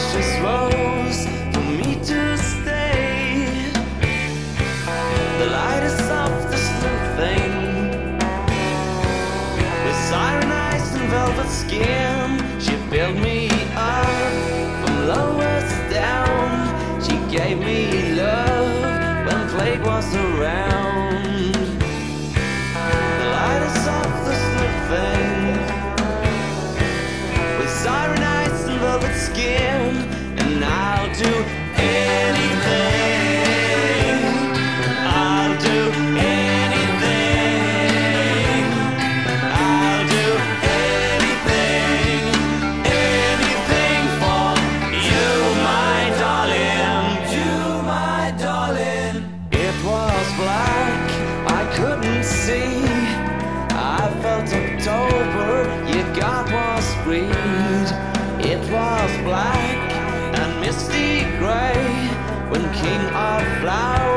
precious rose for me to stay. The lightest of the little thing, with siren eyes and velvet skin, she built me up from lowest down. She gave me love when plague was around. The lightest of the little thing, with siren eyes and velvet skin, and I'll do anything. I'll do anything. I'll do anything, anything for you, my darling. You, my darling. It was black, I couldn't see. I felt October, your God was greed. It was black and misty grey when King of Flowers